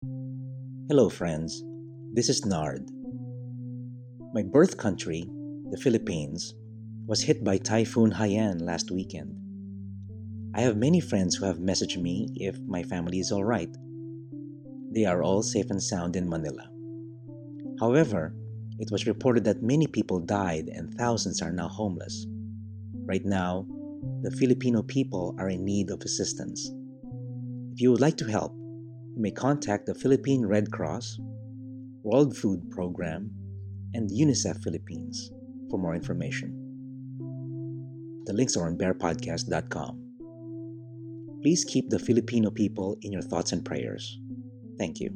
Hello, friends. This is Nard. My birth country, the Philippines, was hit by Typhoon Haiyan last weekend. I have many friends who have messaged me if my family is all right. They are all safe and sound in Manila. However, it was reported that many people died and thousands are now homeless. Right now, the Filipino people are in need of assistance. If you would like to help, you may contact the Philippine Red Cross, World Food Program, and UNICEF Philippines for more information. The links are on bearpodcast.com. Please keep the Filipino people in your thoughts and prayers. Thank you.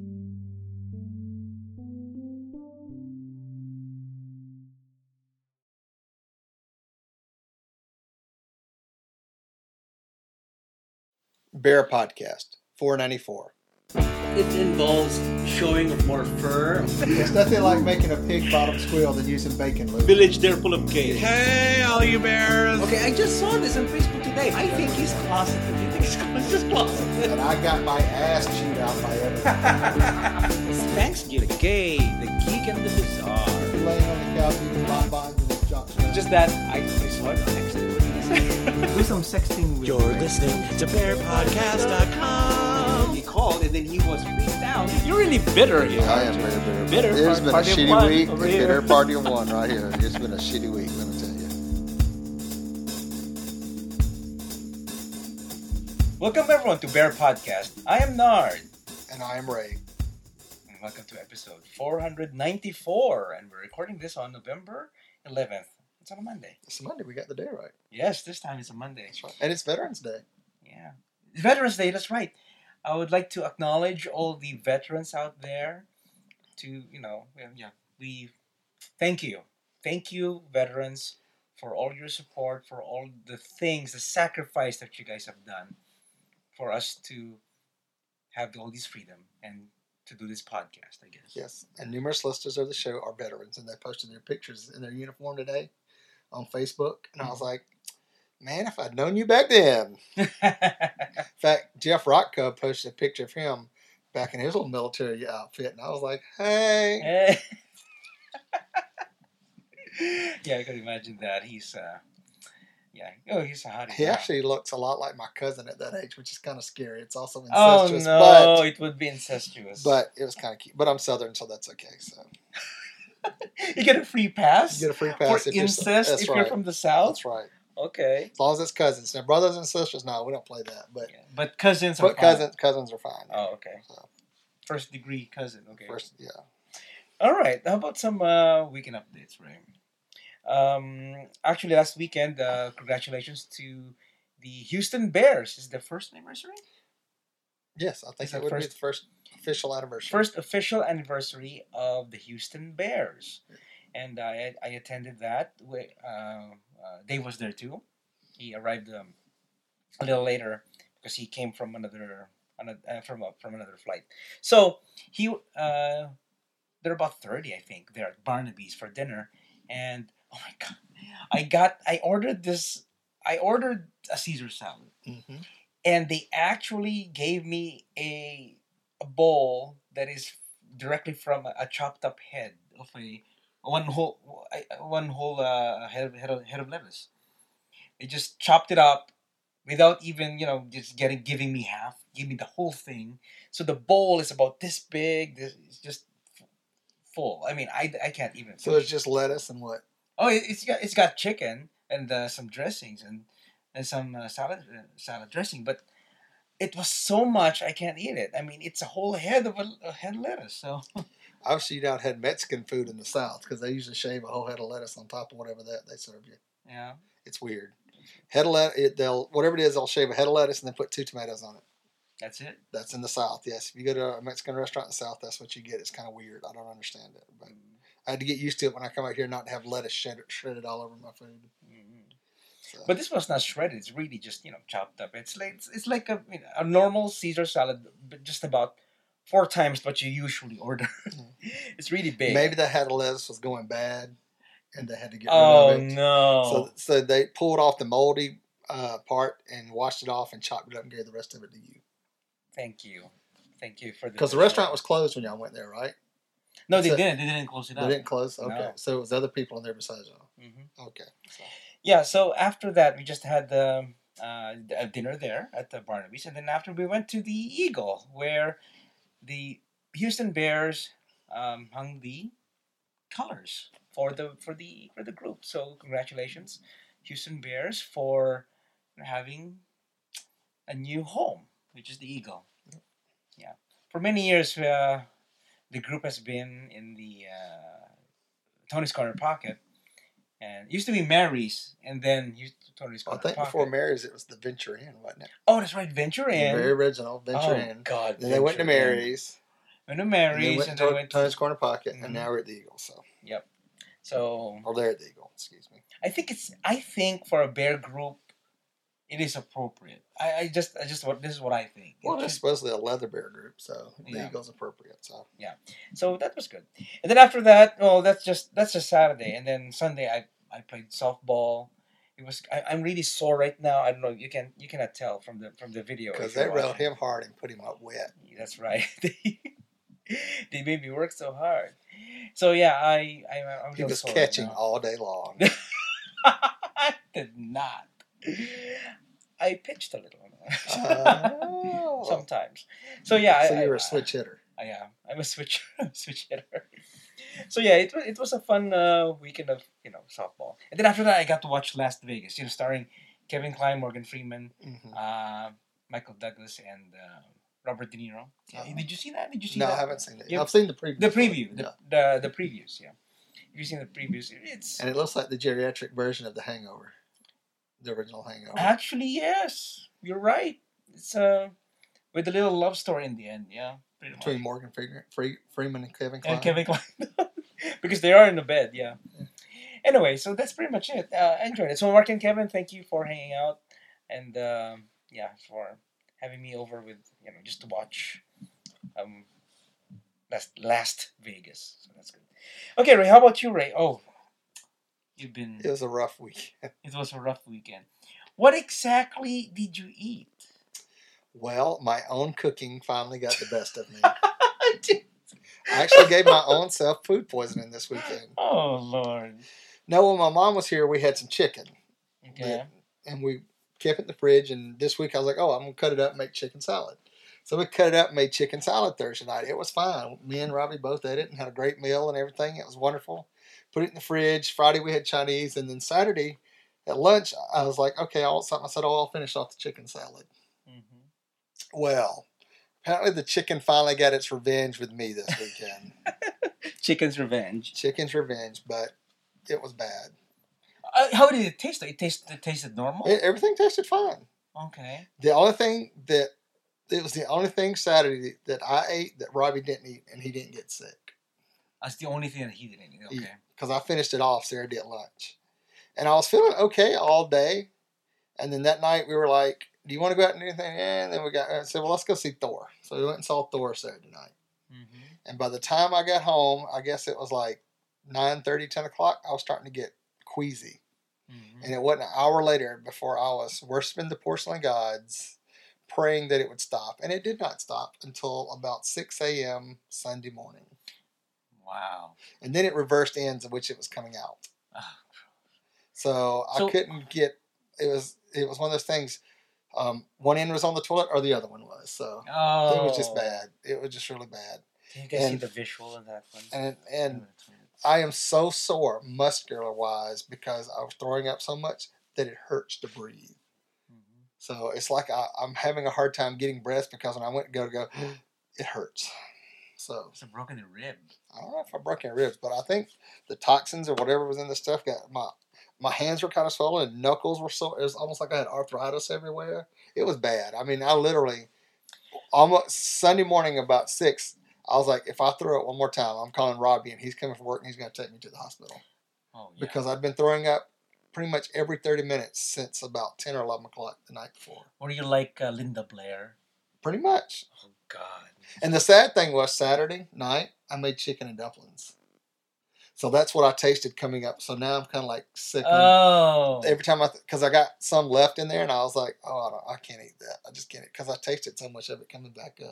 Bear Podcast, $4.94. It involves showing of more fur. It's nothing like making a pig bottom squeal than using bacon lube. Village there full of gay. Hey, all you bears! Okay, I just saw this on Facebook today. I think he's closeted. You think he's just closeted? And I got my ass chewed out by everything. Thanks, you the gay, the geek, and the bizarre. Laying on the couch eating bonbons and his junk. Just that I saw it next to it. Do some sexting with You're listening to BearPodcast.com. He called and then he was freaked out. You're really bitter here. I am very bitter. Bitter. It has been a Party of shitty one week. over It's here. bitter party of one right here. It's been a shitty week, let me tell you. Welcome everyone to Bear Podcast. I am Nard. And I am Ray. And welcome to episode 494. And we're recording this on November 11th. It's on a Monday. It's Monday. We got the day right. Yes, this time it's a Monday. That's right. And it's Veterans Day. Yeah. It's Veterans Day, that's right. I would like to acknowledge all the veterans out there we thank you. Thank you, veterans, for all your support, for all the things, the sacrifice that you guys have done for us to have all this freedom and to do this podcast, I guess. Yes. And numerous listeners of the show are veterans, and they posted their pictures in their uniform today on Facebook. And I was like, man, if I'd known you back then. In fact, Jeff Rockcub posted a picture of him back in his little military outfit, and I was like, hey. Yeah, I can imagine that. He's a hottie. He now. actually looks a lot like my cousin at that age, which is kind of scary. It's also Oh incestuous, no, it would be incestuous. but it was kind of cute. But I'm Southern, so that's okay. So you get a free pass. you get a free pass for if you're- incest that's if right. you're from the south. That's right. Okay. As long as it's cousins. Now, brothers and sisters, no, we don't play that. But Yeah. But cousins are but fine. cousins are fine. Oh, okay. So, First degree cousin. Okay. first, yeah. All right. How about some weekend updates, Ray? Actually, last weekend, congratulations to the Houston Bears. Is it the first anniversary? Yes, I think Is that it would be first- the first official anniversary. First official anniversary of the Houston Bears, and I attended that. Dave was there too. He arrived a little later because he came from another flight. So they're about 30, I think. They're at Barnaby's for dinner, and oh my god, I ordered a Caesar salad. Mm-hmm. And they actually gave me a bowl that is directly from a chopped up head of one whole head of lettuce. They just chopped it up without even just giving me half. Give me the whole thing. So the bowl is about this big. It's just full. I mean, I can't even. So it's just lettuce and what? Oh, it's got chicken and some dressings and some salad dressing, but it was so much I can't eat it. I mean, it's a whole head of a head lettuce. So Obviously, you don't had Mexican food in the South because they usually shave a whole head of lettuce on top of whatever that they serve you. yeah, It's weird. Head of lettuce, whatever it is, they'll shave a head of lettuce and then put 2 tomatoes on it. that's it. That's in the South, yes. If you go to a Mexican restaurant in the South, that's what you get. It's kind of weird. I don't understand it. But I had to get used to it when I come out here not to have lettuce shredded all over my food. So, But this was not shredded. It's really just chopped up. It's like a normal Caesar salad, but just about 4 times what you usually order. It's really big. maybe the head of lettuce was going bad and they had to get rid Oh of it. no! So they pulled off the moldy part and washed it off and chopped it up and gave the rest of it to you. Thank you. Thank you for the Because the restaurant was closed when y'all went there, right? No, they So- didn't. They didn't close it They up. didn't close? Okay. No. So it was other people in there besides y'all. Hmm. Okay. So, Yeah. So after that, we just had a dinner there at the Barnaby's, and then after we went to the Eagle, where the Houston Bears hung the colors for the group. So congratulations, Houston Bears, for having a new home, which is the Eagle. Yeah. For many years, the group has been in the Tony's Corner Pocket, and it used to be Mary's, and then Tony's I Corner think Pocket. before Mary's, it was the Venture Inn, wasn't it? Oh, that's right, Venture The Inn. very original Venture Oh Inn. God. Then they went to Venture Inn. Mary's. Went to And Mary's, then and went to then Tony's Corner Pocket, Mhm. and now we're at the Eagle. So, Yep. So or they're at the Eagle. Excuse me. I think for a bear group, it is appropriate. I just what this is what I think. Well, It it's should- supposedly a leather bear group, so the Yeah. Eagle's appropriate. So, So that was good. And then after that, well, that's just Saturday, and then Sunday I played softball. It was I'm really sore right now. I don't know. You cannot tell from the video because if you're they rode watching. him hard and put him up wet. That's right. They made me work so hard. So yeah, I'm He real was sore right catching now. all day long. I did not. I pitched a little Oh. sometimes. So yeah, So you were a switch hitter. Yeah, I'm a switch switch hitter. So yeah, it was a fun weekend of softball, and then after that I got to watch Las Vegas, starring Kevin Kline, Morgan Freeman, Mhm. Michael Douglas, and Robert De Niro. Uh-huh. Did you see that? Did you see No, that? I haven't seen it. You- I've seen the preview. The preview, Yeah. the previews. Yeah, if you've seen the previews, it's And it looks like the geriatric version of The Hangover, the original Hangover. actually yes, you're right. It's with a little love story in the end. Yeah, pretty much. Between Morgan Freeman and Kevin Kline. And Kevin Kline. Because they are in the bed, yeah. Anyway, so that's pretty much it. I enjoyed it. So Mark and Kevin, thank you for hanging out, and for having me over with just to watch Last Vegas. So that's good. Okay, Ray, how about you, Ray? Oh, you've been. It was a rough week. It was a rough weekend. What exactly did you eat? Well, my own cooking finally got the best of me. I actually gave my own self food poisoning this weekend. Oh Lord. No, when my mom was here, we had some chicken. Okay. And we kept it in the fridge. And this week I was like, oh, I'm going to cut it up and make chicken salad. So we cut it up and made chicken salad Thursday night. It was fine. Me and Robbie both ate it and had a great meal and everything. It was wonderful. Put it in the fridge. Friday we had Chinese. And then Saturday at lunch, I was like, okay, I want something. I said, oh, I'll finish off the chicken salad. Mm-hmm. Well, apparently the chicken finally got its revenge with me this weekend. Chicken's revenge. Chicken's revenge, but it was bad. How did it taste? It tasted normal. Everything tasted fine. Okay. The only thing it was the only thing Saturday that I ate that Robbie didn't eat, and he didn't get sick. That's the only thing that he didn't eat. Okay. Because I finished it off Saturday at lunch. And I was feeling okay all day. And then that night we were like, do you want to go out and do anything? Yeah. And then I said, well, let's go see Thor. So we went and saw Thor Saturday night. Mm-hmm. And by the time I got home, I guess it was like 9:30, 10 o'clock, I was starting to get queasy. Mm-hmm. And it wasn't an hour later before I was worshiping the porcelain gods, praying that it would stop. And it did not stop until about 6 a.m. Sunday morning. Wow. And then it reversed ends in which it was coming out. Ah. So I couldn't get, it was one of those things, one end was on the toilet or the other one was. So Oh. it was just bad. It was just really bad. Can you guys see And- the visual of that one? And I am so sore muscular wise because I was throwing up so much that it hurts to breathe. Mm-hmm. So it's like I'm having a hard time getting breath because when I went to go, it hurts. So It's a broken rib. I don't know if I broke any ribs, but I think the toxins or whatever was in the stuff got my hands were kind of swollen and knuckles were so. It was almost like I had arthritis everywhere. It was bad. I mean, I literally almost Sunday morning about 6. I was like, if I throw it one more time, I'm calling Robbie and he's coming from work and he's going to take me to the hospital Oh yeah. because I'd been throwing up pretty much every 30 minutes since about 10 or 11 o'clock the night before. Or you like Linda Blair? Pretty much. Oh God. And the sad thing was Saturday night, I made chicken and dumplings. So that's what I tasted coming up. So now I'm kind of like sick. Oh. Every time because I got some left in there and I was like, oh, I can't eat that. I just can't eat because I tasted so much of it coming back up.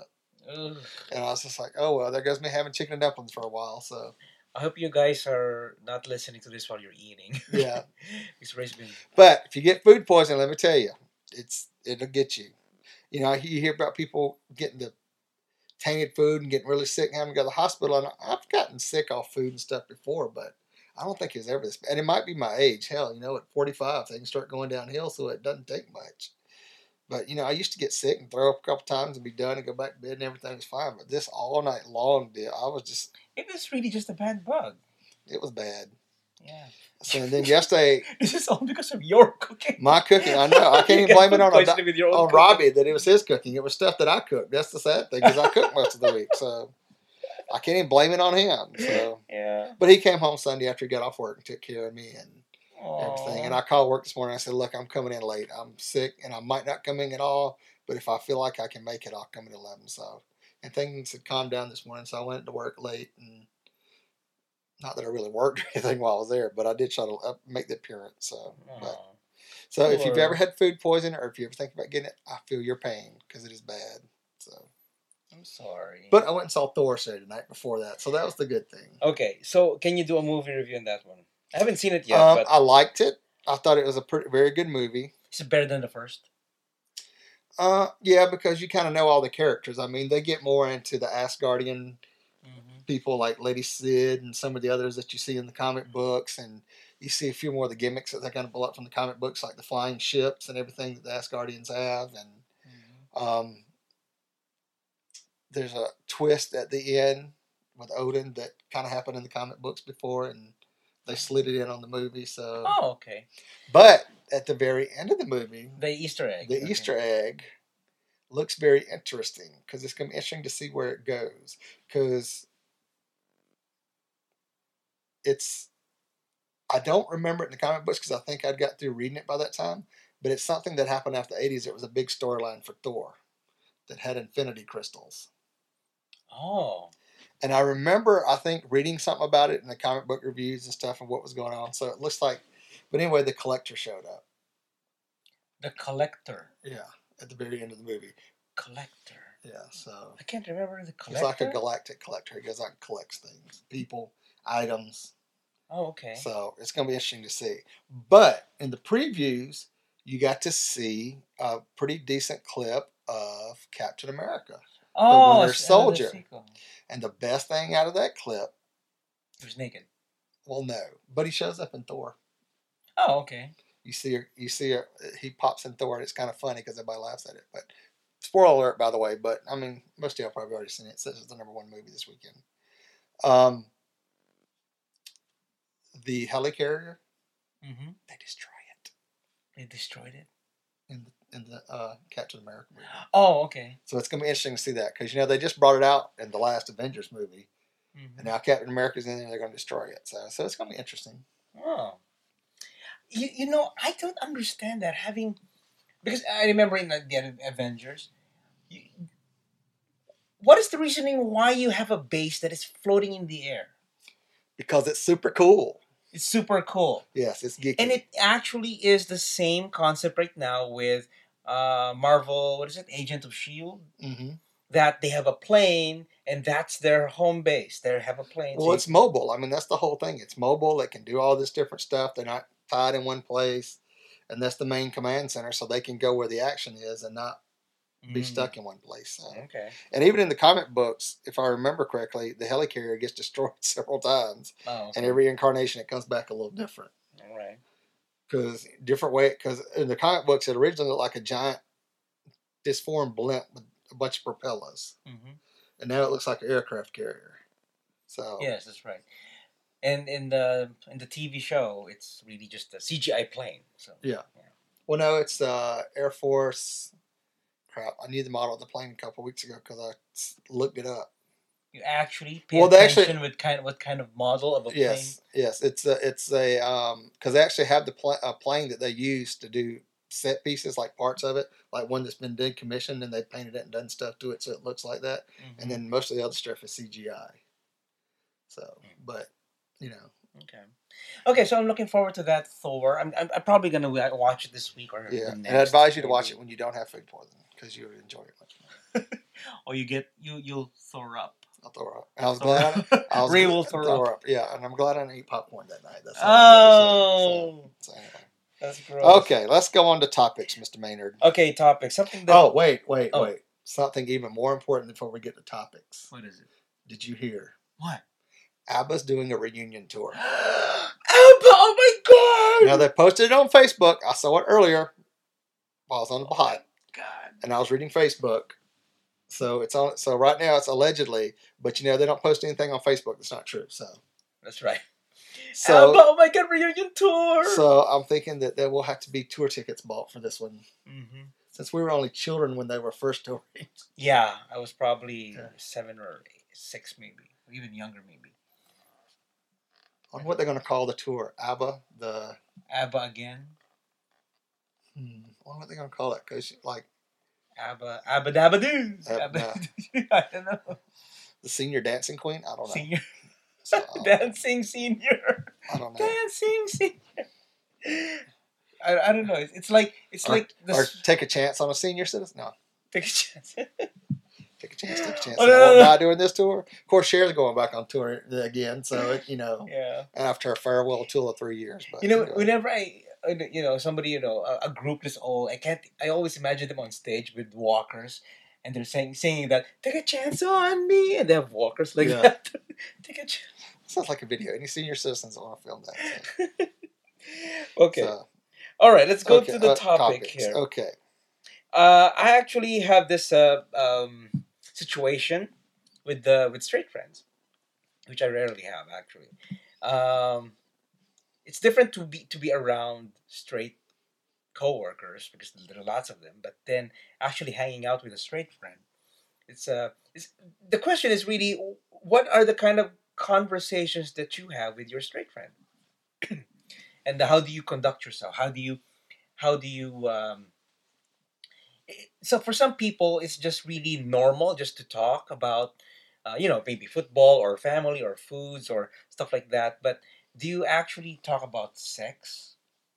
Ugh. And I was just like, oh, well, there goes me having chicken and dumplings for a while. So, I hope you guys are not listening to this while you're eating. yeah. Because Ray's been. But if you get food poisoning, let me tell you, it'll get you. You know, you hear about people getting the tainted food and getting really sick and having to go to the hospital. And I've gotten sick off food and stuff before, but I don't think it's ever this bad. And it might be my age. Hell, you know, at 45, they can start going downhill, so it doesn't take much. But, you know, I used to get sick and throw up a couple times and be done and go back to bed and everything was fine. But this all night long, I was just, It was really just a bad bug. it was bad. Yeah. So and then yesterday, This is all because of your cooking. my cooking, I know, I can't You even get blame it food on poisoning with your own cooking. Robbie that it was his cooking. It was stuff that I cooked. That's the sad thing because I cook most of the week. So I can't even blame it on him. So, Yeah. but he came home Sunday after he got off work and took care of me and everything. Aw. And I called work this morning. I said, look, I'm coming in late. I'm sick and I might not come in at all. But if I feel like I can make it, I'll come at 11. So, and things had calmed down this morning. So I went to work late. And not that I really worked or anything while I was there, but I did try to make the appearance. So, but, Aw. so if you've Poor. ever had food poisoning or if you ever think about getting it, I feel your pain because it is bad. So, I'm sorry. but I went and saw Thor Saturday night before that. So that was the good thing. Okay, so can you do a movie review on that one? I haven't seen it yet, but I liked it. I thought it was a very good movie. is it better than the first? Yeah, because you kind of know all the characters. I mean, they get more into the Asgardian people like Lady Sid and some of the others that you see in the comic books, and you see a few more of the gimmicks that they're going to pull up from the comic books, like the flying ships and everything that the Asgardians have. And there's a twist at the end with Odin that kind of happened in the comic books before, and they slid it in on the movie. So, Oh, okay. but at the very end of the movie, The Easter egg. the Okay. Easter egg looks very interesting because it's going to be interesting to see where it goes. Because I don't remember it in the comic books because I think I'd got through reading it by that time. But it's something that happened after the 80s. It was a big storyline for Thor that had infinity crystals. Oh. And I remember, I think, reading something about it in the comic book reviews and stuff and what was going on. So it looks like, but anyway, the Collector showed up. The Collector. Yeah, at the very end of the movie. Collector. Yeah, so I can't remember the he's Collector. like a galactic collector. He goes out and collects things, people, items. Oh, okay. So it's going to be interesting to see. But in the previews, you got to see a pretty decent clip of Captain America. Oh, Winter it's another Soldier. sequel. And the best thing out of that clip, He was naked. well, no, but he shows up in Thor. Oh, okay. You see, he pops in Thor, and it's kind of funny because everybody laughs at it. But spoiler alert, by the way. But I mean, most of y'all probably already seen it. It says it's the #1 movie this weekend. The helicarrier, Mm-hmm. they destroy it They destroyed it. in the Captain America movie. Oh, okay. So it's going to be interesting to see that because they just brought it out in the last Avengers movie, Mm-hmm. and now Captain America's in there. They're going to destroy it. So it's going to be interesting. Oh. You know, I don't understand that because I remember in the Avengers, what is the reasoning why you have a base that is floating in the air? Because it's super cool. It's super cool. Yes, it's geeky. And it actually is the same concept right now with Marvel, what is it, Agent of S.H.I.E.L.D., Mm-hmm. that they have a plane and that's their home base. They have a plane. Well, it's mobile. I mean, that's the whole thing. It's mobile. It can do all this different stuff. They're not tied in one place. And that's the main command center, so they can go where the action is and not be stuck in one place. So. Okay. And even in the comic books, if I remember correctly, the helicarrier gets destroyed several times. Oh, okay. And every incarnation, it comes back a little different. All right. Because in the comic books, it originally looked like a giant disformed blimp with a bunch of propellers. Mm-hmm. And now it looks like an aircraft carrier. So Yes, that's right. And in the TV show, it's really just a CGI plane. So Yeah. Well, no, it's Air Force. Crap, I knew the model of the plane a couple weeks ago because I looked it up. You actually pay Well, they attention with what kind of model of a Yes, it's a because they actually have a plane that they use to do set pieces, like parts of it, like one that's been decommissioned and they painted it and done stuff to it so it looks like that. plane. And then most of the other stuff is CGI. So, but Okay, so I'm looking forward to that Thor. I'm probably gonna watch it this week or yeah, the and next. I advise you to watch maybe. it when you don't have food poisoning because you would enjoy it much more. Or you'll throw up. I'll throw up. I was glad. I was Ray glad- will throw up. Yeah, and I'm glad I didn't eat popcorn that night. That's all I Oh, have to say. So anyway. that's gross. Okay, let's go on to topics, Mr. Maynard. Okay, topic. Something that. Oh, wait. Oh. Something even more important before we get to topics. What is it? Did you hear? What? ABBA's doing a reunion tour. Oh my god! Now, they posted it on Facebook. I saw it earlier while I was on the pot, God. and I was reading Facebook. So it's on. So right now it's allegedly, but they don't post anything on Facebook that's not true. So That's right. So oh my god, reunion tour. so I'm thinking that there will have to be tour tickets bought for this one, Mm-hmm. since we were only children when they were first touring. Yeah, I was probably Yeah. 7 or 6, maybe, or even younger, maybe. I wonder what they're going to call the tour. ABBA, the. ABBA again. I wonder what they're going to call it, because like ABBA Dabba Doo. Abba. I don't know. the senior dancing queen. I don't know. Senior. So, Dancing senior. I don't know. Dancing senior. I don't know. It's like Or take a chance on a senior citizen. No, take a chance. take a chance. Take a chance. Oh, And I no, won't no. die doing this tour. Of course, Cher's going back on tour again. So Yeah. after a farewell tour of 3 years. But Whenever somebody, a group this old, I always imagine them on stage with walkers, and they're singing that, take a chance on me, and they have walkers like Yeah. that. Take a chance. sounds like a video. Any senior citizens want to film that? So, Okay. so, All right, let's go okay, to the topic topics. here. Okay. I actually have this situation with straight friends, which I rarely have actually. It's different to be around straight coworkers because there are lots of them, but then actually hanging out with a straight friend, it's the question is really, what are the kind of conversations that you have with your straight friend, and how do you conduct yourself? How do you so for some people it's just really normal just to talk about maybe football or family or foods or stuff like that, but do you actually talk about sex?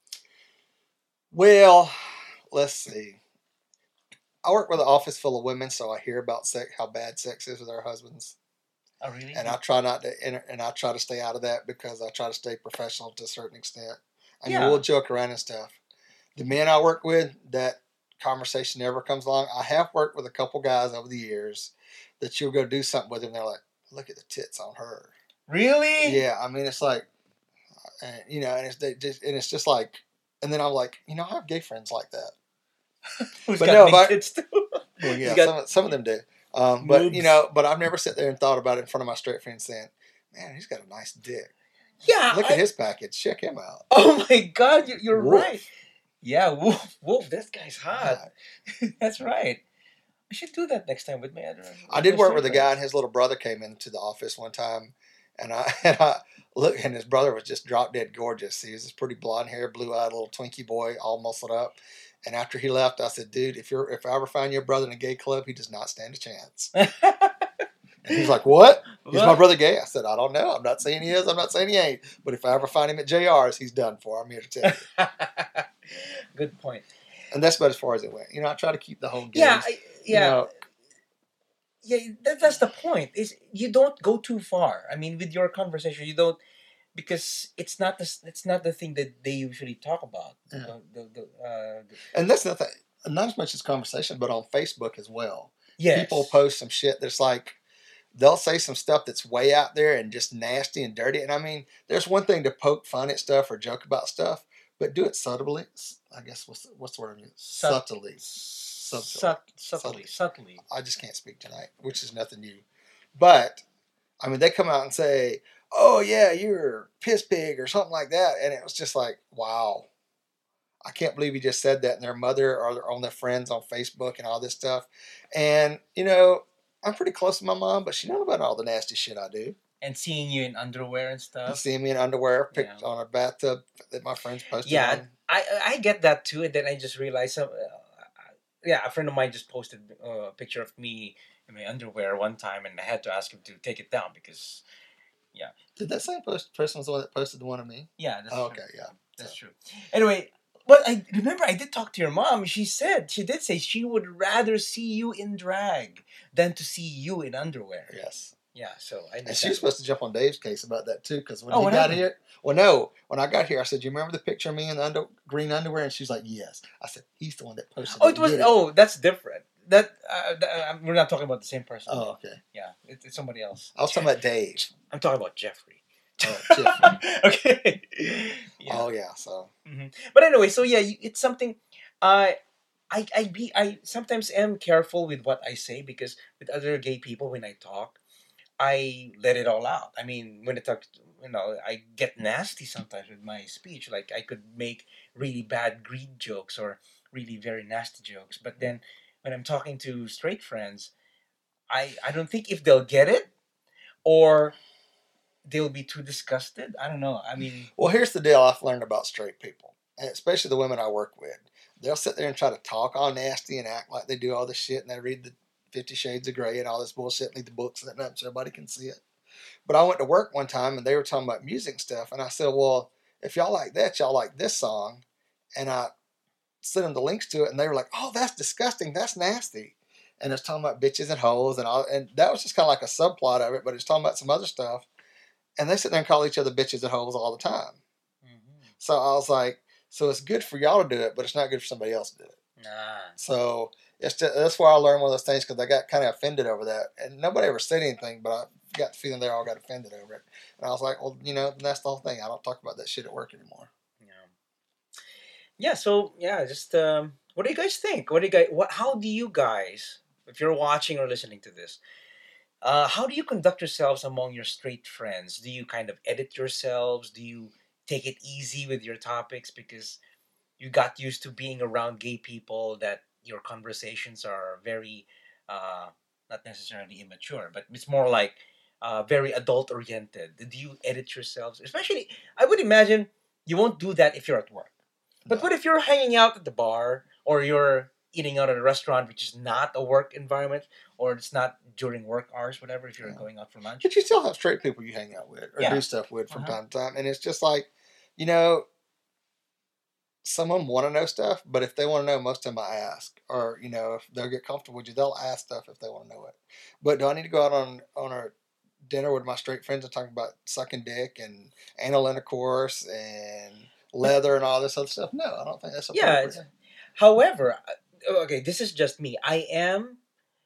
Well, let's see. I work with an office full of women, so I hear about sex, how bad sex is with their husbands, Oh really? and I try not to and I try to stay out of that because I try to stay professional to a certain extent. I mean, Yeah. we'll joke around and stuff. The men I work with, that conversation never comes along. I have worked with a couple guys over the years that you'll go do something with them, and they're like, "Look at the tits on her." Really? Yeah, I mean, it's like, and it's just like, and then I'm like, I have gay friends like that. Who's But got no, big if I- tits too? Well, He's yeah, got some of them do. But moobs. but I've never sat there and thought about it in front of my straight friend saying, "Man, he's got a nice dick. Yeah. Look at his package. Check him out." Oh my God, you're Wolf. right. Yeah, Wolf, this guy's hot. Yeah. That's right. I should do that next time with my other. I did work with a straight guy, friends. and his little brother came into the office one time, and I look, and his brother was just drop dead gorgeous. He was this pretty blonde hair, blue eyed little Twinkie boy, all muscled up. And after he left, I said, "Dude, if I ever find your brother in a gay club, he does not stand a chance." And he's like, "What? Is my brother gay?" I said, "I don't know. I'm not saying he is. I'm not saying he ain't. But if I ever find him at JR's, he's done for. I'm here to tell you." Good point. And that's about as far as it went. I try to keep the whole game. Yeah, Yeah. yeah. That's the point. Is you don't go too far. I mean, with your conversation, you don't, because it's not the thing that they usually talk about. Yeah. The And that's nothing. Not as much as conversation, but on Facebook as well. yes. People post some shit that's like, they'll say some stuff that's way out there and just nasty and dirty. And I mean, there's one thing to poke fun at stuff or joke about stuff, but do it subtly. I guess what's the word? Subtly. Subtly. I just can't speak tonight, which is nothing new. But I mean, they come out and say, "Oh yeah, you're a piss pig" or something like that, and it was just like, wow. I can't believe he just said that, and their mother or on their friends on Facebook and all this stuff. And, I'm pretty close to my mom, but she knows about all the nasty shit I do. And seeing you in underwear and You stuff. see me in underwear picked Yeah. on a bathtub that my friends posted Yeah, on. I get that too, and then I just realized a friend of mine just posted a picture of me in my underwear one time, and I had to ask him to take it down because Did that same person was the one that posted the one of me? yeah, that's Oh, true. okay, yeah. That's true. Anyway, But I remember I did talk to your mom. She did say she would rather see you in drag than to see you in underwear. Yes. Yeah, so I And she understand. was supposed to jump on Dave's case about that too, because when Oh, he what got happened? here, well, no, when I got here, I said, "You remember the picture of me in the green underwear?" And she's like, "Yes." I said, "He's the one that posted Oh, it. it was. Get it." Oh, that's different. We're not talking about the same person. Oh, okay. Yeah, it's somebody else. I was talking about Dave. I'm talking about Jeffrey. Oh, Jeffrey. Okay. Yeah. Oh, yeah. So But anyway, so yeah, it's something. I sometimes am careful with what I say because with other gay people when I talk, I let it all out. I mean, when I talk, I get nasty sometimes with my speech. Like I could make really bad greed jokes or really very nasty jokes. But then when I'm talking to straight friends, I don't think if they'll get it or they'll be too disgusted. I don't know. I mean, well, here's the deal I've learned about straight people, and especially the women I work with. They'll sit there and try to talk all nasty and act like they do all this shit, and they read the 50 Shades of Grey and all this bullshit, and leave the books sitting up so everybody can see it. But I went to work one time, and they were talking about music stuff, and I said, "Well, if y'all like that, y'all like this song," and I sent them the links to it, and they were like, "Oh, that's disgusting. That's nasty." And it's talking about bitches and hoes and all, and that was just kind of like a subplot of it, but it's talking about some other stuff. And they sit there and call each other bitches and hoes all the time. So I was like, so it's good for y'all to do it, but it's not good for somebody else to do it. nah. So that's where I learned one of those things because I got kind of offended over that. And nobody ever said anything, but I got the feeling they all got offended over it. And I was like, well, that's the whole thing. I don't talk about that shit at work anymore. Yeah. So yeah, just what do you guys think? How do you guys, if you're watching or listening to this, how do you conduct yourselves among your straight friends? Do you kind of edit yourselves? Do you take it easy with your topics because you got used to being around gay people that your conversations are very, not necessarily immature, but it's more like very adult oriented? Do you edit yourselves? Especially, I would imagine you won't do that if you're at work. But what if you're hanging out at the bar or you're eating out at a restaurant which is not a work environment or it's not during work hours, whatever, if you're going out for lunch? But you still have straight people you hang out with or Yeah. do stuff with from Uh-huh. time to time. And it's just like, some of them want to know stuff, but if they want to know, most of them I ask. Or, if they'll get comfortable with you, they'll ask stuff if they want to know it. But do I need to go out on a dinner with my straight friends and talk about sucking dick and anal intercourse and leather and all this other stuff? No, I don't think that's appropriate. Yeah. However, okay, this is just me. I'm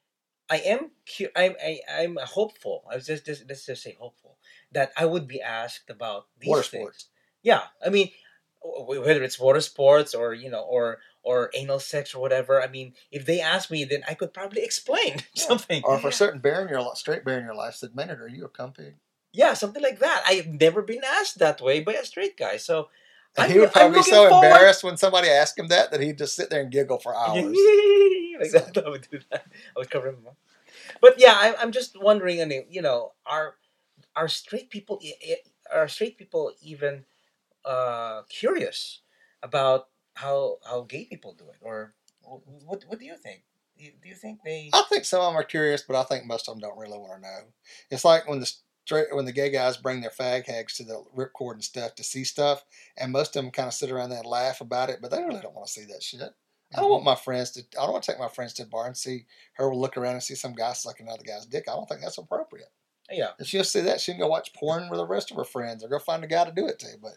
hopeful. I was let's just say hopeful that I would be asked about these Water things. sports. Yeah, I mean, whether it's water sports or or anal sex or whatever. I mean, if they ask me, then I could probably explain something. Or if a certain straight bear in your life said, "Maynard, are you a cum pig?" Yeah, something like that. I've never been asked that way by a straight guy, so And he would probably be so embarrassed when somebody asked him that he'd just sit there and giggle for hours. Like that, I would do that. I would cover him up. But yeah, I'm just wondering. I mean, are straight people even curious about how gay people do it, or what do you think? Do you think they? I think some of them are curious, but I think most of them don't really want to know. It's like when the gay guys bring their fag hags to the ripcord and stuff to see stuff, and most of them kind of sit around there and laugh about it, but they really don't want to see that shit. I don't want to take my friends to the bar and see her look around and see some guy sucking another guy's dick. I don't think that's appropriate. Yeah. If she'll see that, she can go watch porn with the rest of her friends or go find a guy to do it to. But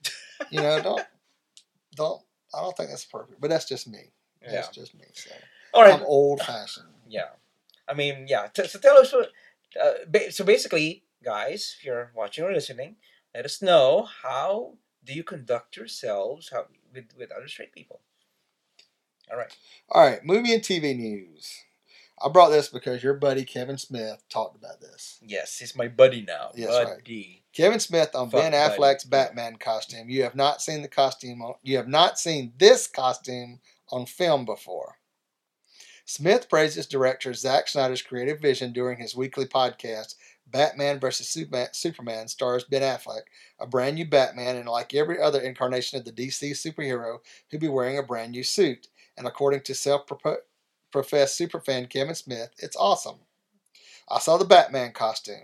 don't. I don't think that's appropriate. But that's just me. That's just me. So All right. I'm old fashioned. Yeah. I mean, yeah. So tell us what. So basically, guys, if you're watching or listening, let us know how do you conduct yourselves with other straight people. All right. Movie and TV news. I brought this because your buddy Kevin Smith talked about this. Yes, he's my buddy now. Yes, buddy. Right. Kevin Smith on Fuck Ben Affleck's buddy. Batman costume. You have not seen the costume. You have not seen this costume on film before. Smith praises director Zack Snyder's creative vision during his weekly podcast, Batman vs. Superman stars Ben Affleck, a brand new Batman, and like every other incarnation of the DC superhero, he'll be wearing a brand new suit. And according to self-professed superfan Kevin Smith, it's awesome. I saw the Batman costume.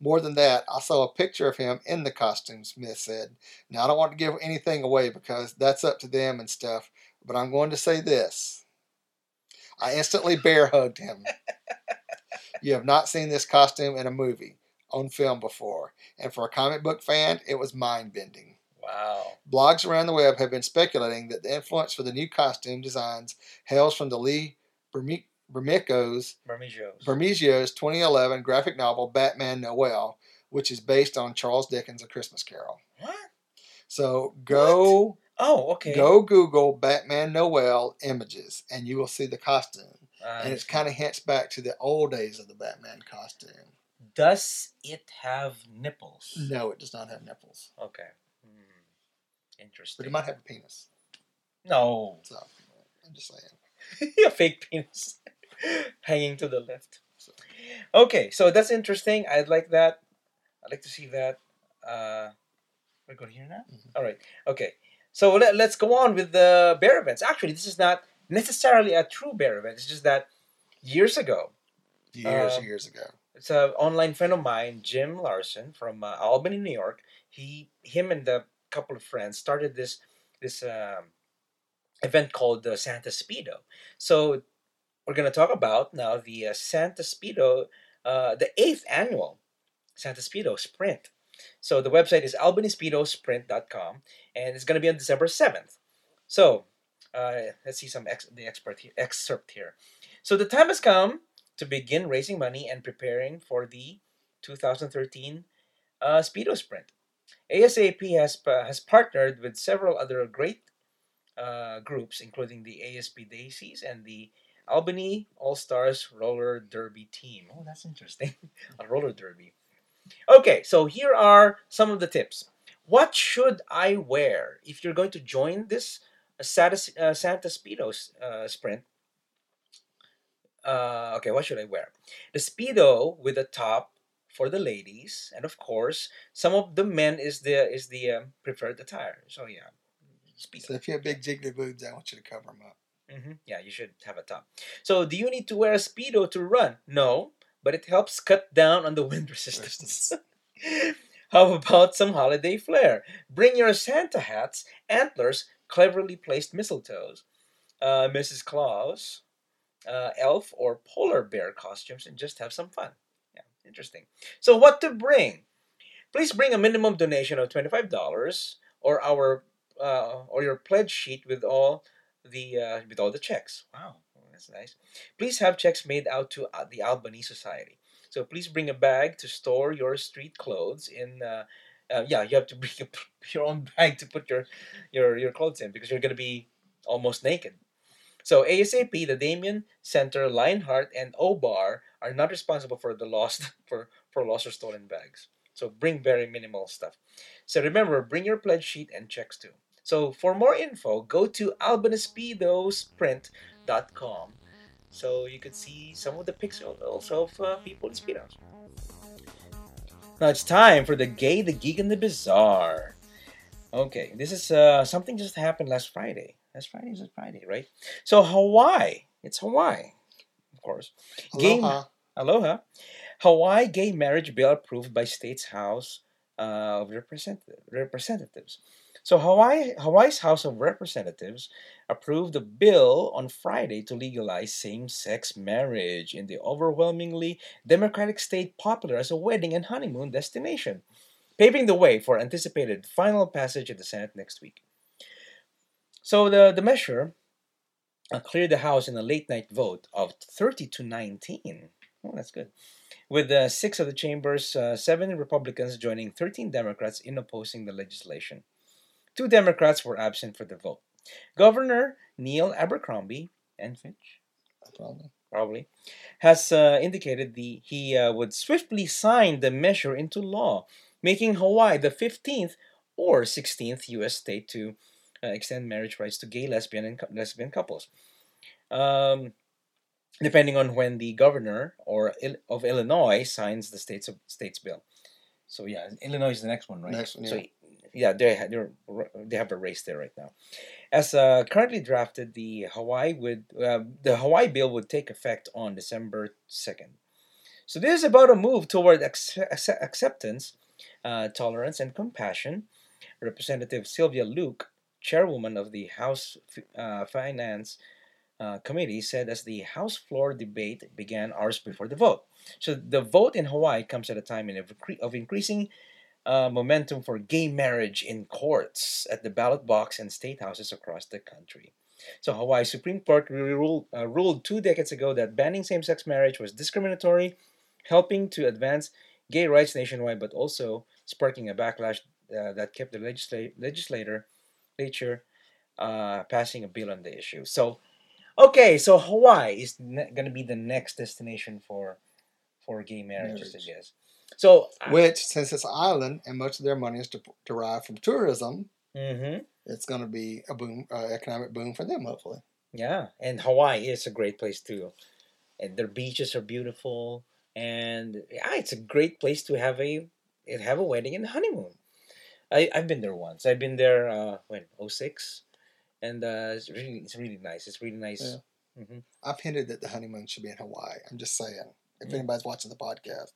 More than that, I saw a picture of him in the costume, Smith said. Now, I don't want to give anything away because that's up to them and stuff, but I'm going to say this. I instantly bear hugged him. You have not seen this costume in a movie, on film before, and for a comic book fan, it was mind-bending. Wow. Blogs around the web have been speculating that the influence for the new costume designs hails from the Lee Bermejo's Bermejo's. 2011 graphic novel Batman Noel, which is based on Charles Dickens' A Christmas Carol. What? So go Okay. go Google Batman Noel images, and you will see the costume. And it kind of hints back to the old days of the Batman costume. Does it have nipples? No, it does not have nipples. Okay. Interesting. But it might have a penis. No. So, I'm just saying. A fake penis hanging to the left. Okay, so that's interesting. I'd like that. I'd like to see that. We're going here now? Mhm. All right. Okay. So let's go on with the bear events. Actually, this is not necessarily a true bear event. It's just that years ago, Years ago. it's an online friend of mine, Jim Larson from Albany, New York. Him and a couple of friends started this event called the Santa Speedo. So we're going to talk about now the Santa Speedo, the 8th annual Santa Speedo Sprint. So the website is albanyspeedosprint.com, and it's going to be on December 7th. So let's see the excerpt here. So the time has come to begin raising money and preparing for the 2013 Speedo Sprint. ASAP has partnered with several other great groups, including the ASP Daisies and the Albany All-Stars Roller Derby team. Oh, that's interesting. A roller derby. Okay, so here are some of the tips. What should I wear if you're going to join this Santa Speedo Sprint? Okay, what should I wear? The Speedo with a top for the ladies, and of course, some of the men is the preferred attire. So yeah, Speedo. So if you have big jiggly boobs, I want you to cover them up. Yeah, you should have a top. So do you need to wear a Speedo to run? No, but it helps cut down on the wind resistance. How about some holiday flair? Bring your Santa hats, antlers, cleverly placed mistletoes, Mrs. Claus, elf, or polar bear costumes, and just have some fun. Yeah, interesting. So what to bring? Please bring a minimum donation of $25 or your pledge sheet with all the checks. Wow, that's nice. Please have checks made out to the Albany Society. So please bring a bag to store your street clothes in. You have to bring your own bag to put your clothes in because you're going to be almost naked. So ASAP, the Damien Center, Lionheart, and O-Bar are not responsible for the lost for lost or stolen bags. So bring very minimal stuff. So remember, bring your pledge sheet and checks too. So for more info, go to albanyspeedosprint.com. So you could see some of the pics also of people in Speedos. Now it's time for the Gay, the Geek, and the Bizarre. Okay, this is something just happened last Friday. Last Friday is a Friday, right? So Hawaii. It's Hawaii, of course. Aloha. Hawaii gay marriage bill approved by State's House of Representatives. So Hawaii's House of Representatives approved a bill on Friday to legalize same-sex marriage in the overwhelmingly Democratic state popular as a wedding and honeymoon destination, paving the way for anticipated final passage in the Senate next week. So the measure cleared the House in a late-night vote of 30-19. Oh, that's good. With 6 of the chamber's 7 Republicans joining 13 Democrats in opposing the legislation. 2 Democrats were absent for the vote. Governor Neil Abercrombie and Fitch, probably, has indicated he would swiftly sign the measure into law, making Hawaii the 15th or 16th U.S. state to extend marriage rights to gay, lesbian couples. Depending on when the governor of Illinois signs the state's bill. So yeah, Illinois is the next one, right? Next one, yeah. So yeah, they have a race there right now. As currently drafted, the Hawaii bill would take effect on December 2nd. So this is about a move toward acceptance, tolerance, and compassion. Representative Sylvia Luke, chairwoman of the House Finance Committee, said as the House floor debate began hours before the vote. So the vote in Hawaii comes at a time of increasing momentum for gay marriage in courts, at the ballot box, and state houses across the country. So Hawaii Supreme Court ruled 2 decades ago that banning same-sex marriage was discriminatory, helping to advance gay rights nationwide, but also sparking a backlash that kept the legislature passing a bill on the issue. So, okay, so Hawaii is going to be the next destination for gay marriages, I guess. So, Which, since it's an island and most of their money is derived from tourism, mm-hmm. it's going to be a boom, economic boom for them, hopefully. Yeah, and Hawaii is a great place too. And their beaches are beautiful, and yeah, it's a great place to have a wedding and a honeymoon. I've been there once. I've been there when 06, and it's really nice. It's really nice. Yeah. Mm-hmm. I've hinted that the honeymoon should be in Hawaii. I'm just saying, if anybody's watching the podcast.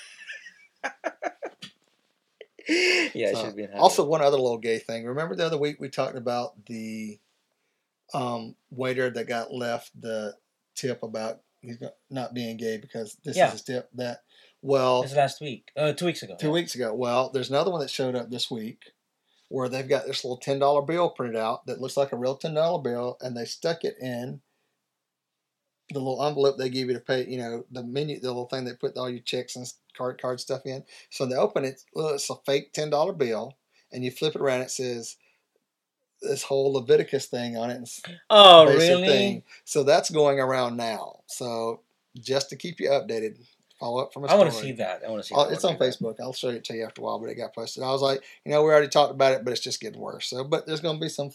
Yeah, it So, should be in Hawaii. also, one other little gay thing. Remember the other week we talked about the waiter that got left the tip about he's not being gay because this Yeah. is his tip. That well, This last week, 2 weeks ago. 2 weeks ago. Well, there's another one that showed up this week where they've got this little $10 bill printed out that looks like a real $10 bill, and they stuck it in the little envelope they give you to pay. You know, the menu, the little thing they put all your checks and card stuff in. So they open it. Well, it's a fake $10 bill, and you flip it around. It says this whole Leviticus thing on it. And Oh, basic really? thing. So that's going around now. So just to keep you updated, follow up from a I story. want to see that. I want to see. It's on Facebook. I'll show it to you after a while, but it got posted. I was like, we already talked about it, but it's just getting worse. So, but there's going to be some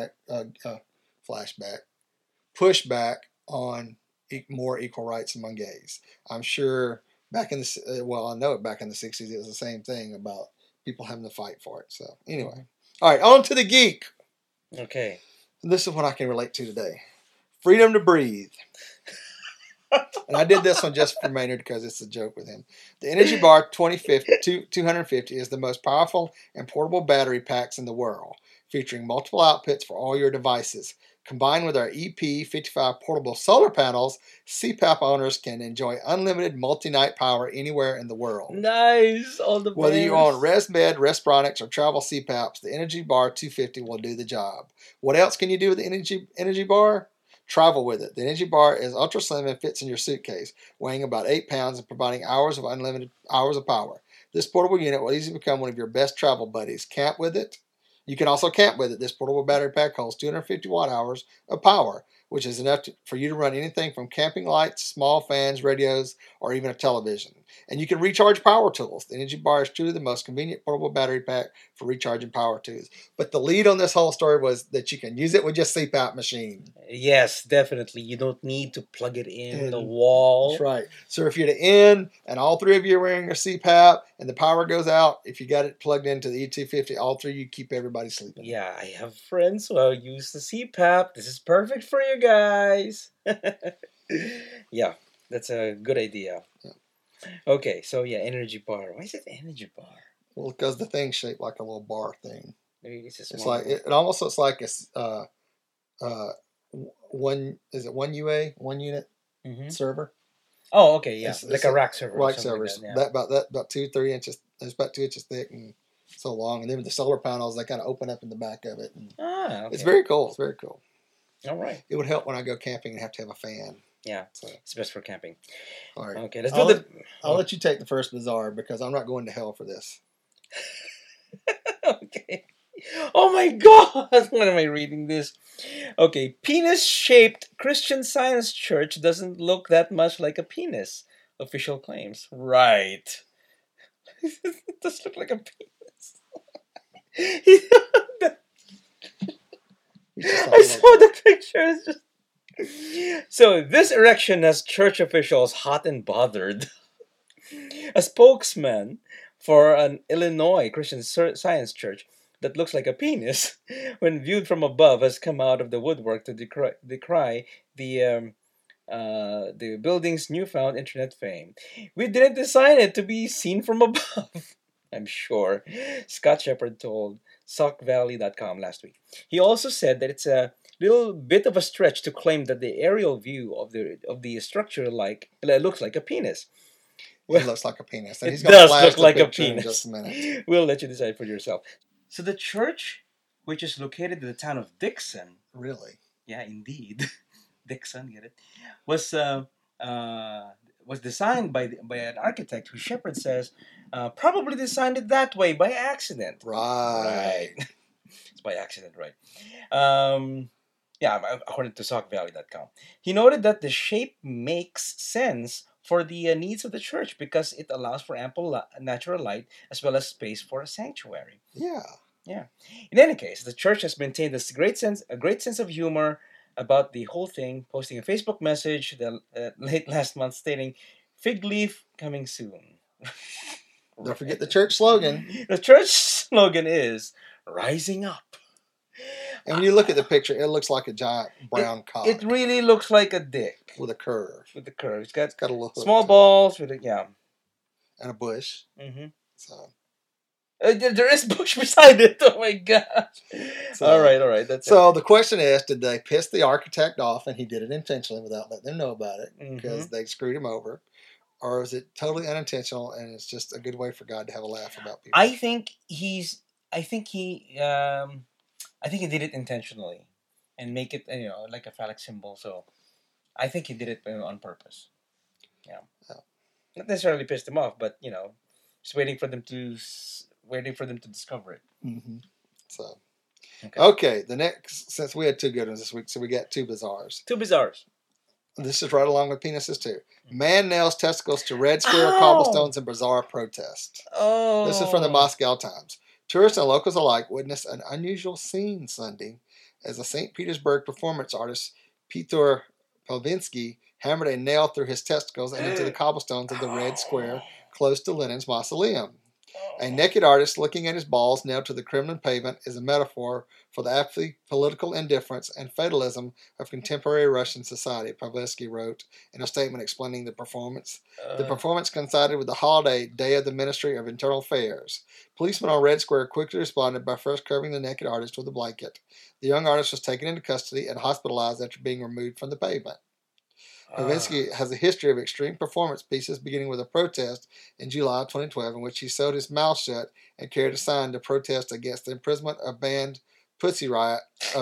pushback on more equal rights among gays. I'm sure back in the I know it back in the 60s it was the same thing about people having to fight for it. So anyway, all right, on to the geek. Okay. This is what I can relate to today. Freedom to breathe. And I did this one just for Maynard because it's a joke with him. The Energy Bar 250 is the most powerful and portable battery packs in the world, featuring multiple outputs for all your devices. Combined with our EP55 portable solar panels, CPAP owners can enjoy unlimited multi-night power anywhere in the world. Nice. All the Whether you own bears. ResMed, Respironics, or travel CPAPs, the Energy Bar 250 will do the job. What else can you do with the Energy Bar? Travel with it. The Energy Bar is ultra slim and fits in your suitcase, weighing about 8 pounds and providing unlimited hours of power. This portable unit will easily become one of your best travel buddies. Camp with it. You can also camp with it. This portable battery pack holds 250 watt-hours of power, which is enough for you to run anything from camping lights, small fans, radios, or even a television. And you can recharge power tools. The Energy Bar is truly the most convenient portable battery pack for recharging power tools. But the lead on this whole story was that you can use it with your CPAP machine. Yes, definitely. You don't need to plug it in the wall. That's right. So if you're in and all three of you are wearing your CPAP and the power goes out, if you got it plugged into the E250, all three of you keep everybody sleeping. Yeah, I have friends who use the CPAP. This is perfect for you guys. Yeah, that's a good idea. Yeah. Okay, so yeah, Energy Bar. Why is it Energy Bar? Well, because the thing's shaped like a little bar thing. Maybe it's a It's small like it almost looks like a one UA 1 unit server. Oh, okay, yeah, It's like a rack server. or Rack something like servers. that, yeah. About 2-3 inches. It's about 2 inches thick and so long. And then with the solar panels, they kind of open up in the back of it. And Ah, okay. it's very cool. It's very cool. All right. It would help when I go camping and have to have a fan. Yeah, So, it's best for camping. all right. Okay, let's I'll do the. I'll let you take the first bizarre because I'm not going to hell for this. Okay. Oh my God! When am I reading this? Okay, penis-shaped Christian Science church doesn't look that much like a penis. Official claims. Right. It does look like a penis. I saw the picture. It's just... So this erection has church officials hot and bothered. A spokesman for an Illinois Christian Science church that looks like a penis, when viewed from above, has come out of the woodwork to decry the the building's newfound internet fame. We didn't design it to be seen from above, I'm sure, Scott Shepard told SockValley.com last week. He also said that it's a little bit of a stretch to claim that the aerial view of the structure looks like a penis. It looks like a penis. And It he's gonna does flash look the like a picture in penis. just a minute. We'll let you decide for yourself. So the church, which is located in the town of Dixon, Really? yeah, indeed, Dixon, get it, was designed by an architect who Shepard says probably designed it that way by accident. Right. It's by accident, right? Yeah, according to SockValley.com. He noted that the shape makes sense for the needs of the church because it allows for ample natural light as well as space for a sanctuary. Yeah. Yeah. In any case, the church has maintained a great sense of humor about the whole thing, posting a Facebook message late last month stating, "Fig leaf coming soon." Don't forget the church slogan. The church slogan is "Rising Up." And when you look at the picture, it looks like a giant brown cock It really looks like a dick with a curve. with the curve. It's got It's got a little hook small to it. balls with a yeah. And a bush. Mm-hmm. So There is bush beside it. Oh my god! So- all right. That's the question is, did they piss the architect off and he did it intentionally without letting them know about it because they screwed him over? Or is it totally unintentional and it's just a good way for God to have a laugh about people? I think he did it intentionally and make it like a phallic symbol. So I think he did it on purpose. Yeah, not necessarily pissed them off, but just waiting for them to discover it. Mm-hmm. So, Okay. okay, the next, since we had two good ones this week, so we got two bizarres. Two bizarres. This is right along with penises too. Man nails testicles to red square Ow! cobblestones in bizarre protest. Oh, This is from the Moscow Times. Tourists and locals alike witnessed an unusual scene Sunday as a St. Petersburg performance artist, Pyotr Pelvinsky, hammered a nail through his testicles and into the cobblestones of the red square close to Lenin's mausoleum. A naked artist looking at his balls nailed to the Kremlin pavement is a metaphor for the apathy, political indifference, and fatalism of contemporary Russian society, Pavlensky wrote in a statement explaining the performance. The performance coincided with the holiday day of the Ministry of Internal Affairs. Policemen on Red Square quickly responded by first covering the naked artist with a blanket. The young artist was taken into custody and hospitalized after being removed from the pavement. Pavlensky has a history of extreme performance pieces, beginning with a protest in July 2012 in which he sewed his mouth shut and carried a sign to protest against the imprisonment of the band Pussy Riot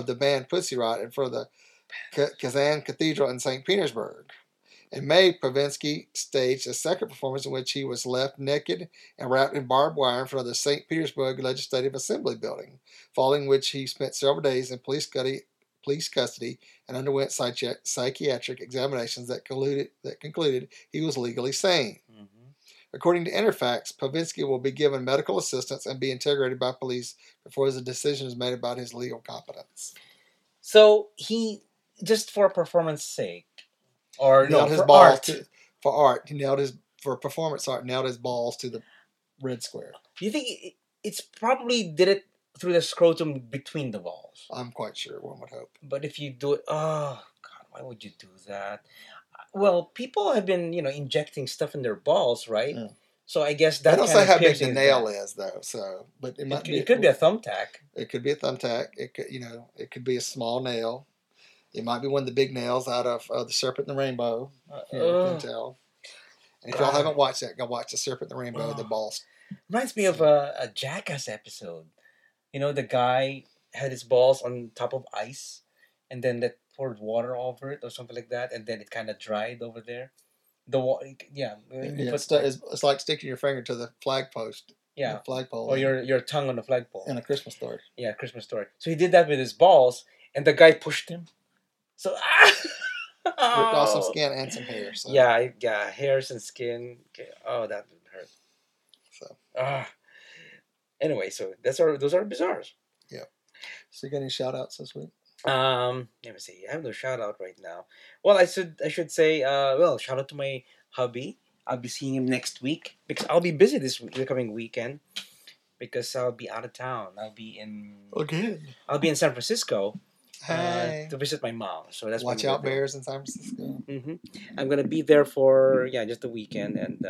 in front of the Kazan Cathedral in St. Petersburg. In May, Pavlensky staged a second performance in which he was left naked and wrapped in barbed wire in front of the St. Petersburg Legislative Assembly building, following which he spent several days in police custody and underwent psychiatric examinations that concluded he was legally sane. Mm-hmm. According to Interfax, Pavlensky will be given medical assistance and be interrogated by police before his decision is made about his legal competence. So he just for performance sake, or Nailed no, his for balls art. for art. He for performance art, nailed his balls to the red square. Do you think it's probably did it through the scrotum between the balls? I'm quite sure, one would hope. But if you do it, oh God, why would you do that? Well, people have been, injecting stuff in their balls, right? Mm. So I guess I that don't kind say of how big piercing the is nail bad. is, though. So, but It could be a thumbtack. It could be a thumbtack. It could, it could be a small nail. It might be one of the big nails out of The Serpent and the Rainbow. You can tell. And if y'all haven't watched that, go watch The Serpent and the Rainbow. The balls. Reminds me of a Jackass episode. The guy had his balls on top of ice, and then they poured water over it or something like that, and then it kind of dried over there. It's like sticking your finger to the flag post. Yeah. The flagpole. Or your tongue on the flagpole. In A Christmas Story. Yeah, Christmas Story. So he did that with his balls, and the guy pushed him. So Ripped off some skin and some hair. So. Yeah, hairs and skin. Okay. Oh, that would hurt. So. Anyway, so those are bizarres. Yeah. So you got any shout outs this week? Let me see. I have no shout out right now. Well, I should say shout out to my hubby. I'll be seeing him next week because I'll be busy the coming weekend because I'll be out of town. I'll be in San Francisco Hey. to visit my mom. So that's Watch what out, Bears in San Francisco. Mm-hmm. I'm gonna be there for just a weekend, and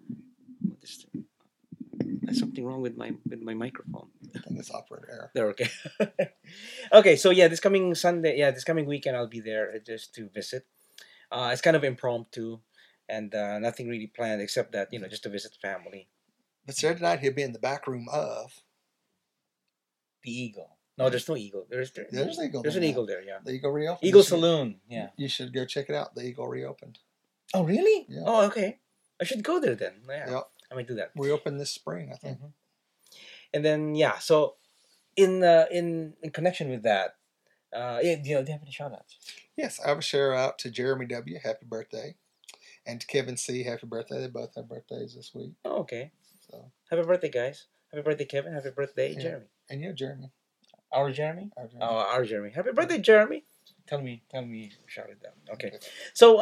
there's something wrong with my microphone. I think it's operator error. There, okay. Okay, so this coming Sunday, this coming weekend, I'll be there just to visit. It's kind of impromptu, and nothing really planned except that just to visit family. But Saturday night he'll be in the back room of The Eagle. No, there's no Eagle. There's Eagle. There's there an now. Eagle there. Yeah. The Eagle reopened. Eagle You should- Saloon. Yeah. You should go check it out. The Eagle reopened. Oh, really? Yeah. Oh, okay. I should go there then. Yeah. Yep. I might do that. Reopened this spring, I think. Mhm. And then so in connection with that, do you have any shout outs? Yes, I have a shout out to Jeremy W. Happy birthday. And to Kevin C. Happy birthday. They both have birthdays this week. Oh, okay. So, Happy birthday, guys. Happy birthday, Kevin. Happy birthday, Yeah. Jeremy. and Jeremy. Our Jeremy? Our Jeremy. Oh, our Jeremy. Happy birthday, Jeremy. Tell me, shout it down. Okay. So,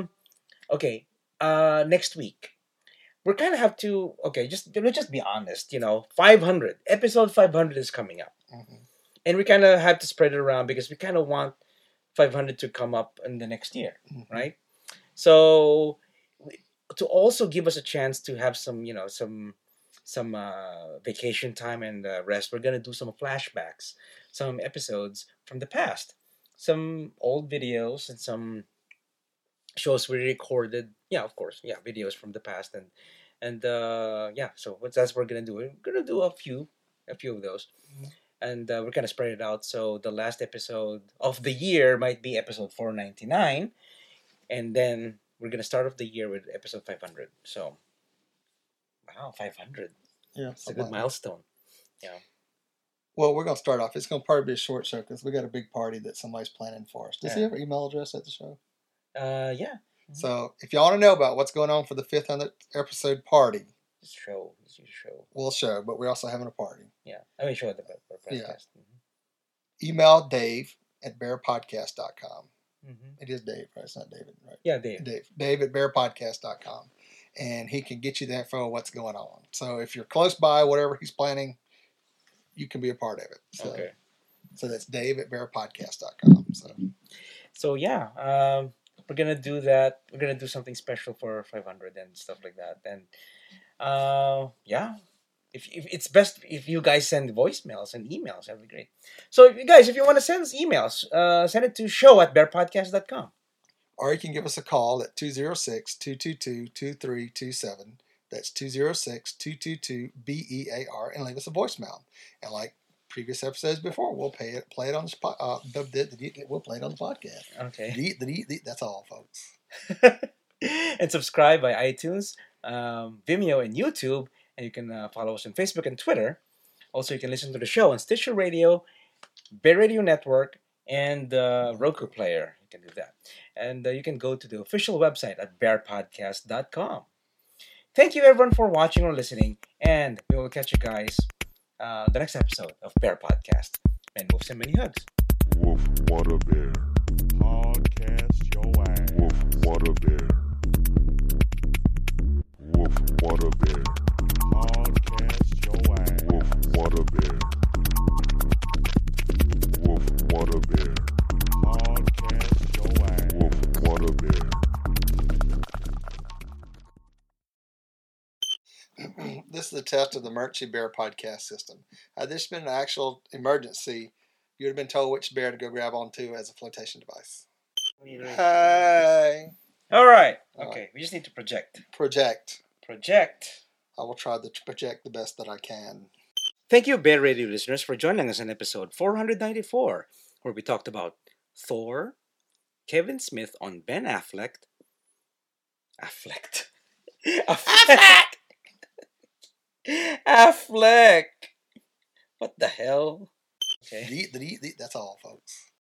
next week we're kind of have to. Okay, let's just be honest. 500 episode 500 is coming up, Mhm. and we kind of have to spread it around because we kind of want 500 to come up in the next year, Mhm. right? So, to also give us a chance to have some, some vacation time and rest, we're gonna do some flashbacks, some episodes from the past, some old videos, and some shows we recorded. Yeah, of course. Yeah, videos from the past, and so that's what we're gonna do. We're gonna do a few of those, Mhm. and we're gonna spread it out. So the last episode of the year might be episode 499, and then we're gonna start off the year with episode 500. So, wow, 500. Yeah. It's a something good like that. milestone. Yeah. Well, we're going to start off. It's going to probably be a short show because we got a big party that somebody's planning for us. Does he Yeah. have an email address at the show? Yeah. So if y'all want to know about what's going on for the 500th episode party, It's a show. It's a show. we'll show, but we're also having a party. Yeah. I mean, show at the podcast. Yeah. Mhm. Email Dave at bearpodcast.com. Mhm. It is Dave, right? It's not David, right? Yeah, Dave. Dave at bearpodcast.com. And he can get you the info of what's going on. So if you're close by, whatever he's planning, you can be a part of it. So, Okay. So that's Dave at bearpodcast.com. So yeah, we're gonna do that. We're gonna do something special for 500 and stuff like that. And yeah, if it's best if you guys send voicemails and emails, that'd be great. So if you want to send us emails, send it to show@bearpodcast.com. Or you can give us a call at 206-222-2327. That's 206-222-BEAR and leave us a voicemail. And like previous episodes before, we'll play it on the we'll play it on the podcast. Okay. That's all, folks. And subscribe by iTunes, Vimeo, and YouTube. And you can follow us on Facebook and Twitter. Also, you can listen to the show on Stitcher Radio, Bear Radio Network, and Roku Player. You can do that. And you can go to the official website at bearpodcast.com. Thank you, everyone, for watching or listening. And we will catch you guys the next episode of Bear Podcast. And we'll send many hugs. Woof, what a bear. Podcast your ass. Woof, what a bear. Woof, what a bear. Podcast your ass. Woof, what a bear. Woof, what a bear. Podcast your ass. Woof, what a bear. This is the test of the Merchie Bear podcast system. Had this been an actual emergency, you would have been told which bear to go grab onto as a flotation device. Hey! All right. All Okay. We just need to project. Project. I will try to project the best that I can. Thank you, Bear Radio listeners, for joining us on episode 494, where we talked about Thor, Kevin Smith on Ben Affleck. Affleck. Affleck. What the hell? Okay. That's all, folks.